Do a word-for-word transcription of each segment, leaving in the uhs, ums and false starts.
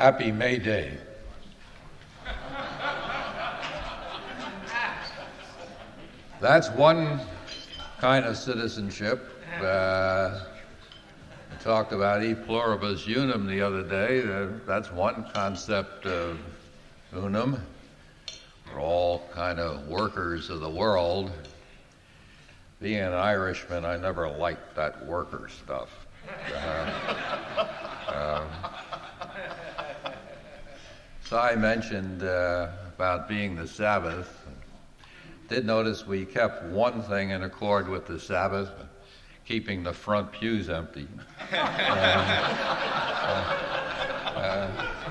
Happy May Day. That's one kind of citizenship. Uh, we talked about e pluribus unum the other day. Uh, that's one concept of unum. We're all kind of workers of the world. Being an Irishman, I never liked that worker stuff. Uh, uh, so I mentioned uh, about being the Sabbath. Did notice we kept one thing in accord with the Sabbath, keeping the front pews empty. uh, uh, uh,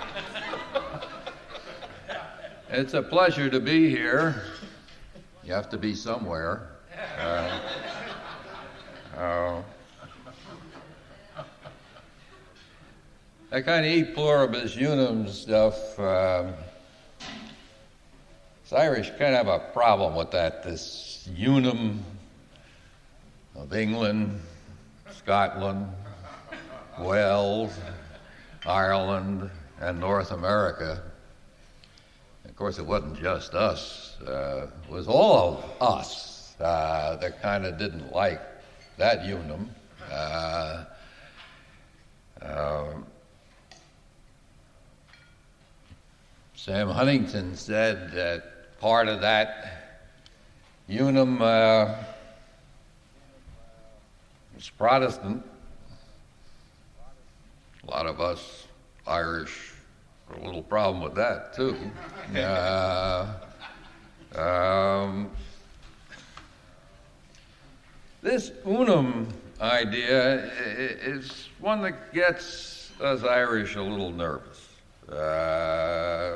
it's a pleasure to be here. You have to be somewhere. Uh, uh, that kind of e pluribus unum stuff, um, us Irish kind of have a problem with that, this unum of England, Scotland, Wales, Ireland, and North America. Of course, it wasn't just us. Uh, it was all of us uh, that kind of didn't like that unum. Uh, uh, Sam Huntington said that part of that unum uh, was Protestant. A lot of us Irish have a little problem with that, too. Uh, um, this unum idea is one that gets us Irish a little nervous. Uh,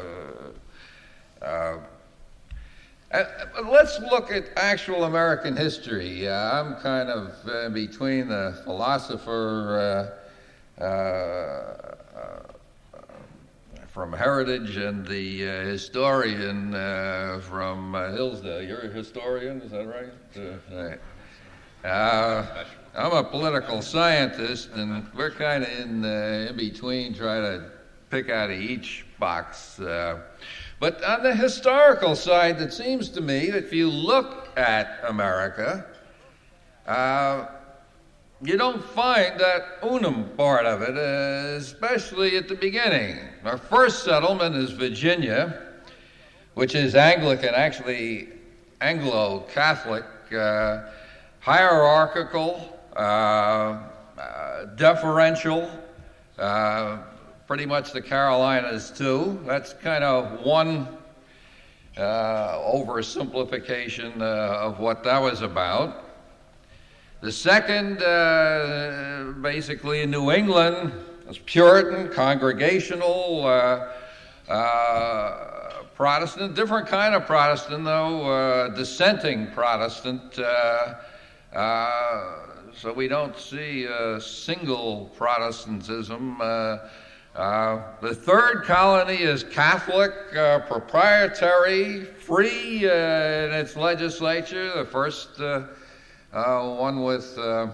uh, uh, let's look at actual American history. Uh, I'm kind of uh, between the philosopher uh, uh, uh, from Heritage and the uh, historian uh, from uh, Hillsdale. You're a historian, is that right? Uh, right. Uh, I'm a political scientist, and we're kind of in, uh, in between trying to pick out of each box. Uh, but on the historical side, it seems to me that if you look at America, uh, you don't find that unum part of it, uh, especially at the beginning. Our first settlement is Virginia, which is Anglican, actually Anglo-Catholic, uh, hierarchical, uh, uh, deferential, uh, pretty much the Carolinas, too. That's kind of one uh, oversimplification uh, of what that was about. The second, uh, basically in New England, was Puritan, Congregational, uh, uh, Protestant, different kind of Protestant, though, uh, dissenting Protestant. Uh, uh, so we don't see uh, single Protestantism. Uh, Uh, the third colony is Catholic, uh, proprietary, free uh, in its legislature. The first uh, uh, one with uh,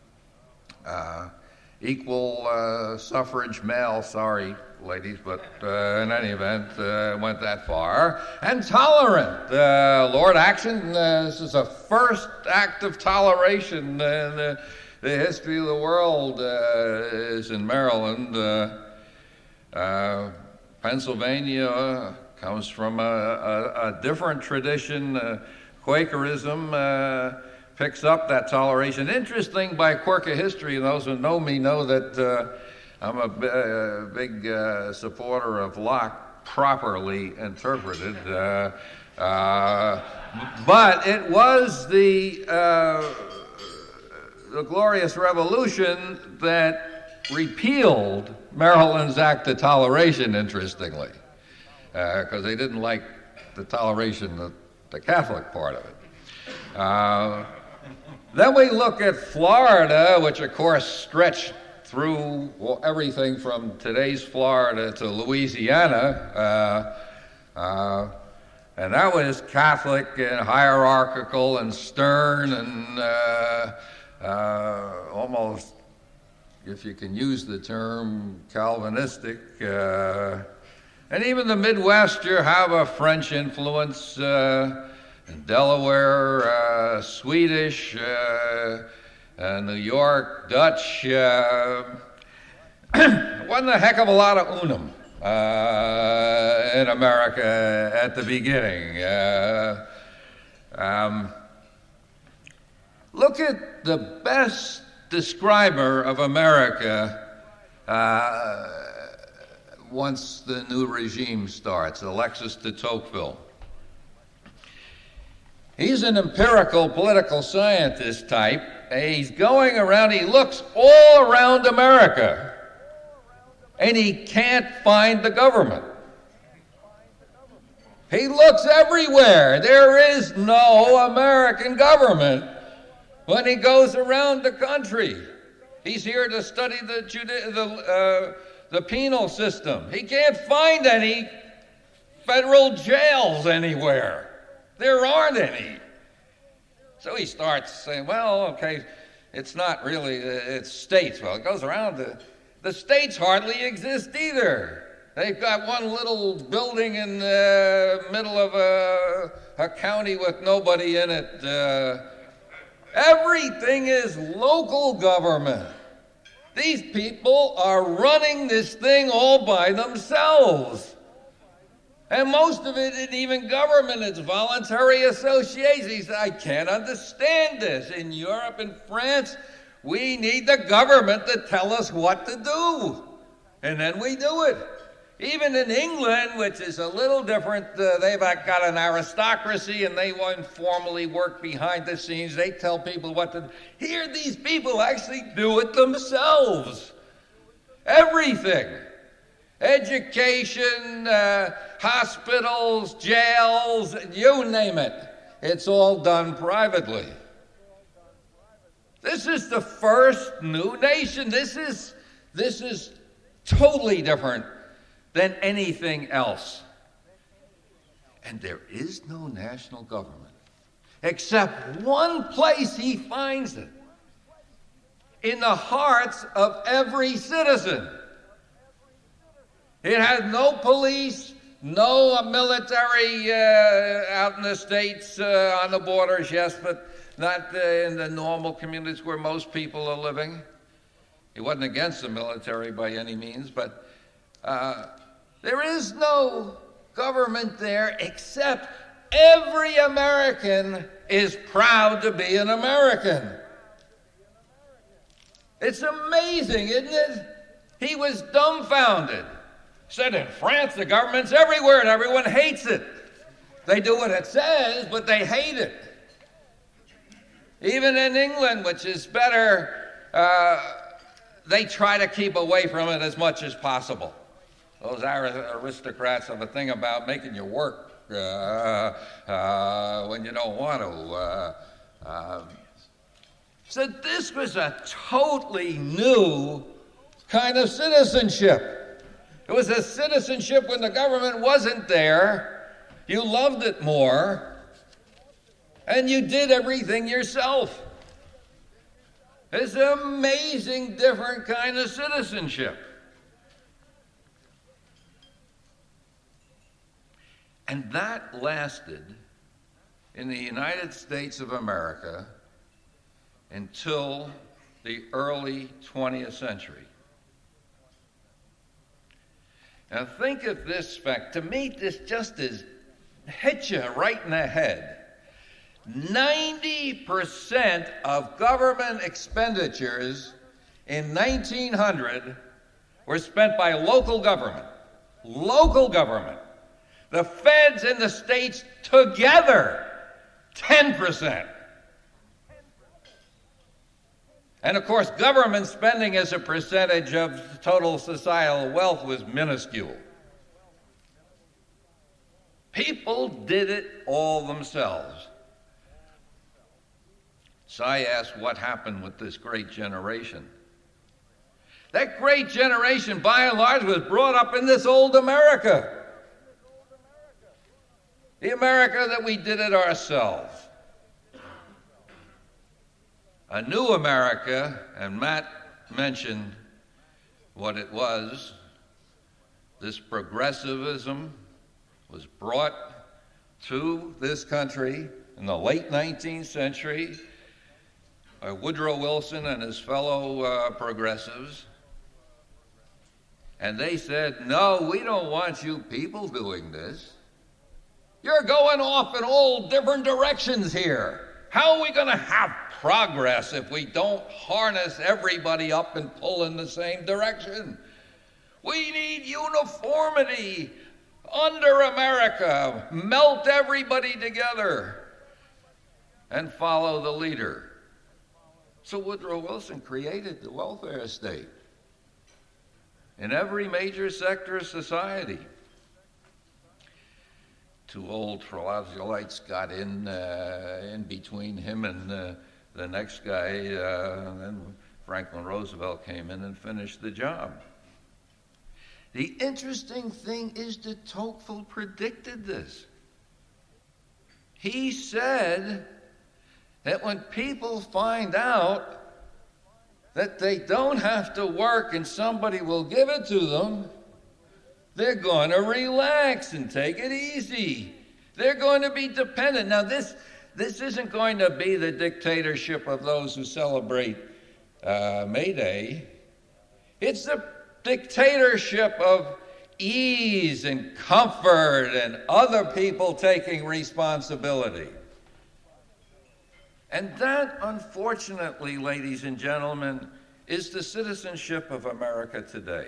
uh, equal uh, suffrage male, sorry, ladies, but uh, in any event, uh, went that far. And tolerant. Uh, Lord Acton, uh, this is the first act of toleration in the, the history of the world, uh, is in Maryland. Uh, Uh, Pennsylvania comes from a, a, a different tradition. Uh, Quakerism uh, picks up that toleration. Interesting, by quirk of history, and those who know me know that uh, I'm a, b- a big uh, supporter of Locke properly interpreted. Uh, uh, but it was the, uh, the Glorious Revolution that repealed Maryland's Act of Toleration, interestingly, because uh, they didn't like the toleration, the, the Catholic part of it. Uh, then we look at Florida, which of course stretched through well, everything from today's Florida to Louisiana, uh, uh, and that was Catholic and hierarchical and stern and uh, uh, almost if you can use the term, Calvinistic. Uh, and even the Midwest, you have a French influence, uh, in Delaware, uh, Swedish, uh, uh, New York, Dutch. Uh, wasn't a heck of a lot of unum uh, in America at the beginning. Uh, um, look at the best describer of America uh, once the new regime starts, Alexis de Tocqueville. He's an empirical political scientist type. He's going around, he looks all around America, and he can't find the government. He looks everywhere. There is no American government when he goes around the country. He's here to study the judi- the, uh, the penal system. He can't find any federal jails anywhere. There aren't any. So he starts saying, well, okay, it's not really, it's states. Well, it goes around, the, the states hardly exist either. They've got one little building in the middle of a, a county with nobody in it. Uh, everything is local government. These people are running this thing all by themselves. And most of it isn't even government, it's voluntary associations. He said, I can't understand this. In Europe and France, we need the government to tell us what to do. And then we do it. Even in England, which is a little different, uh, they've got an aristocracy and they informally work behind the scenes. They tell people what to do. Here, these people actually do it themselves. Everything. Education, uh, hospitals, jails, you name it. It's all done privately. This is the first new nation. This is, this is totally different than anything else. And there is no national government, except one place he finds it, in the hearts of every citizen. It has no police, no military uh, out in the states, uh, on the borders, yes, but not uh, in the normal communities where most people are living. He wasn't against the military by any means, but uh, there is no government there except every American is proud to be an American. It's amazing, isn't it? He was dumbfounded. Said in France, the government's everywhere and everyone hates it. They do what it says, but they hate it. Even in England, which is better, uh, they try to keep away from it as much as possible. Those aristocrats have a thing about making you work uh, uh, when you don't want to. Uh, uh, so this was a totally new kind of citizenship. It was a citizenship when the government wasn't there. You loved it more, and you did everything yourself. It's an amazing, different kind of citizenship. And that lasted in the United States of America until the early twentieth century. Now think of this fact. To me, this just is hit you right in the head. ninety percent of government expenditures in nineteen hundred were spent by local government. Local government. The feds and the states together, ten percent. And of course, government spending as a percentage of total societal wealth was minuscule. People did it all themselves. So I asked, what happened with this great generation? That great generation, by and large, was brought up in this old America. The America that we did it ourselves. A new America, and Matt mention what it was. This progressivism was brought to this country in the late nineteenth century by Woodrow Wilson and his fellow uh, progressives. And they said, no, we don't want you people doing this. You're going off in all different directions here. How are we going to have progress if we don't harness everybody up and pull in the same direction? We need uniformity under America. Melt everybody together and follow the leader. So Woodrow Wilson created the welfare state in every major sector of society. Two old Troglodytes got in uh, in between him and uh, the next guy, uh, and then Franklin Roosevelt came in and finished the job. The interesting thing is that Tocqueville predicted this. He said that when people find out that they don't have to work and somebody will give it to them, they're going to relax and take it easy. They're going to be dependent. Now, this, this isn't going to be the dictatorship of those who celebrate uh, May Day. It's the dictatorship of ease and comfort and other people taking responsibility. And that, unfortunately, ladies and gentlemen, is the citizenship of America today.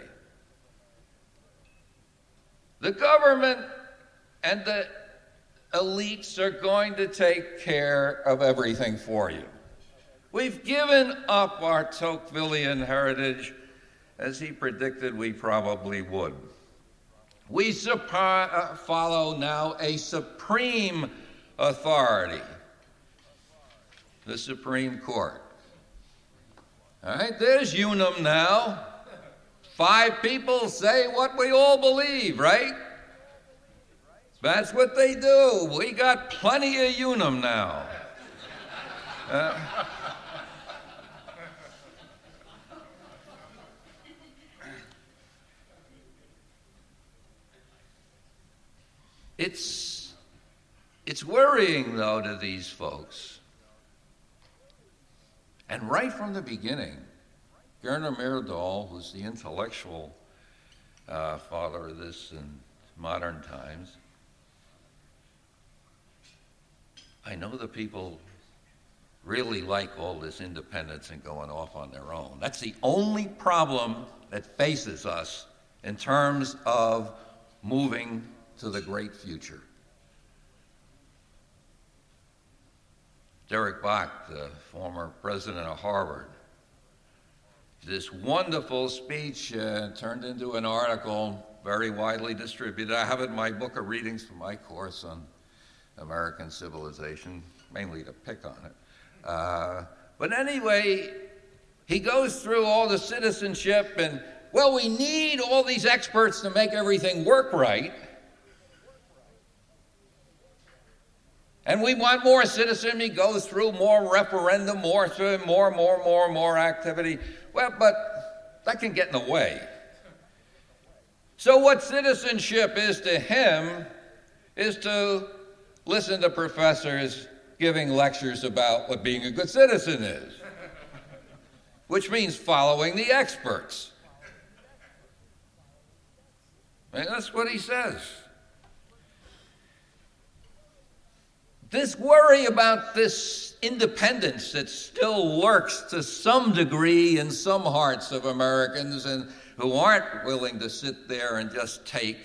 The government and the elites are going to take care of everything for you. We've given up our Tocquevillian heritage, as he predicted we probably would. We supp- uh, follow now a supreme authority, the Supreme Court. All right, there's Unum now. Five people say what we all believe, right? That's what they do. We got plenty of Unum now. Uh, it's, it's worrying, though, to these folks. And right from the beginning, Gerner Myrdal, who's the intellectual uh, father of this in modern times, I know the people really like all this independence and going off on their own. That's the only problem that faces us in terms of moving to the great future. Derek Bach, the former president of Harvard, this wonderful speech uh, turned into an article, very widely distributed. I have it in my book of readings for my course on American civilization, mainly to pick on it. Uh, but anyway, he goes through all the citizenship and, well, we need all these experts to make everything work right. And we want more citizenship. He goes through more referendum, more, more, more, more, more activity. Well, but that can get in the way. So what citizenship is to him is to listen to professors giving lectures about what being a good citizen is, which means following the experts. And that's what he says. This worry about this independence that still lurks to some degree in some hearts of Americans and who aren't willing to sit there and just take,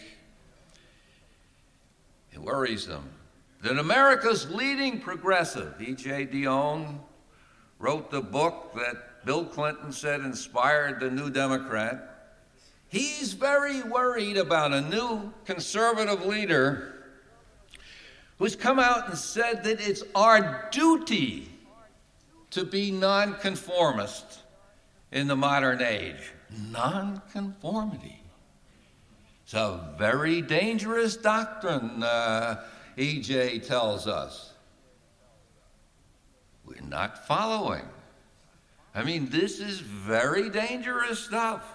it worries them. That America's leading progressive, E J Dionne, wrote the book that Bill Clinton said inspired the New Democrat. He's very worried about a new conservative leader who's come out and said that it's our duty to be nonconformist in the modern age. Nonconformity. It's a very dangerous doctrine, uh, E J tells us. We're not following. I mean, this is very dangerous stuff.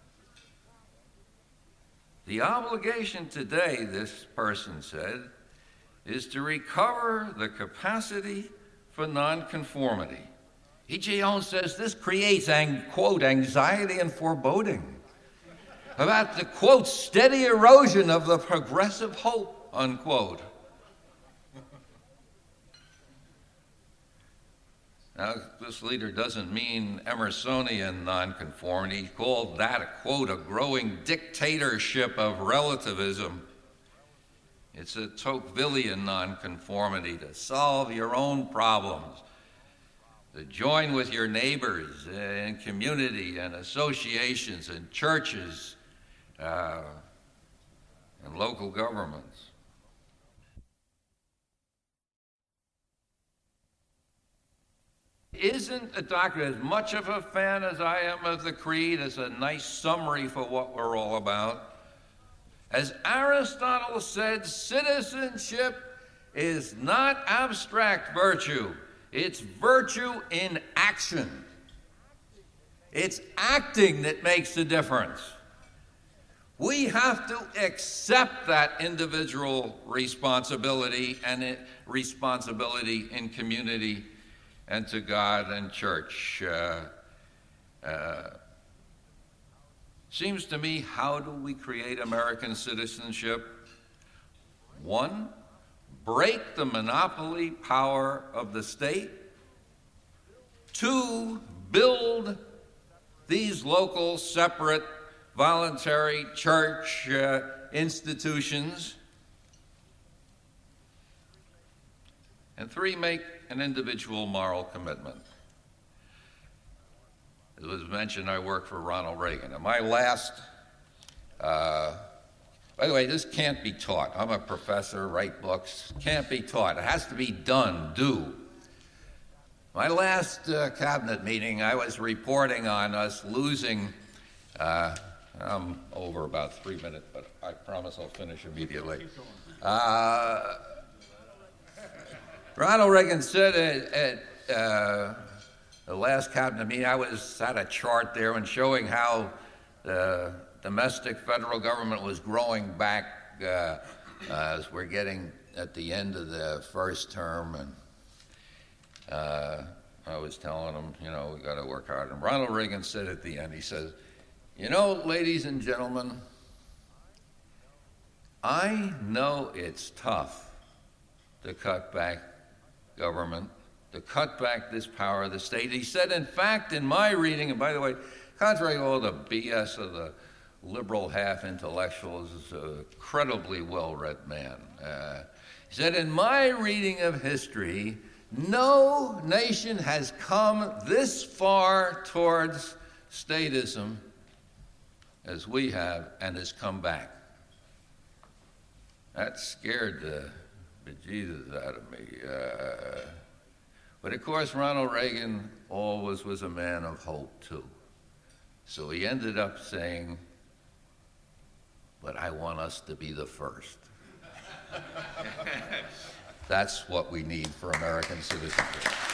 The obligation today, this person said, is to recover the capacity for nonconformity. E J. Owens says this creates, quote, anxiety and foreboding about the, quote, steady erosion of the progressive hope, unquote. Now, this leader doesn't mean Emersonian nonconformity. He called that, a quote, a growing dictatorship of relativism. It's a Tocquevillian nonconformity, to solve your own problems, to join with your neighbors in community and associations and churches uh, and local governments. Isn't a doctor as much of a fan as I am of the creed as a nice summary for what we're all about? As Aristotle said, citizenship is not abstract virtue. It's virtue in action. It's acting that makes the difference. We have to accept that individual responsibility and it, responsibility in community and to God and church. Uh, uh, seems to me, how do we create American citizenship? One, break the monopoly power of the state. Two, build these local, separate, voluntary church uh, institutions. And three, make an individual moral commitment. As was mentioned, I worked for Ronald Reagan. And my last, uh, by the way, this can't be taught. I'm a professor, write books, can't be taught. It has to be done, do. My last uh, cabinet meeting, I was reporting on us losing, uh, I'm over about three minutes, but I promise I'll finish immediately. Uh, Ronald Reagan said at, at uh, the last cabinet meeting, I was had a chart there and showing how the domestic federal government was growing back uh, as we're getting at the end of the first term. And uh, I was telling him, you know, we got to work hard. And Ronald Reagan said at the end, he says, you know, ladies and gentlemen, I know it's tough to cut back government, to cut back this power of the state. He said, in fact, in my reading, and by the way, contrary to all the B S of the liberal half-intellectuals, is an incredibly well-read man. Uh, he said, in my reading of history, no nation has come this far towards statism as we have and has come back. That scared the bejesus out of me. Uh, but of course, Ronald Reagan always was a man of hope, too. So he ended up saying, but I want us to be the first. That's what we need for American citizenship.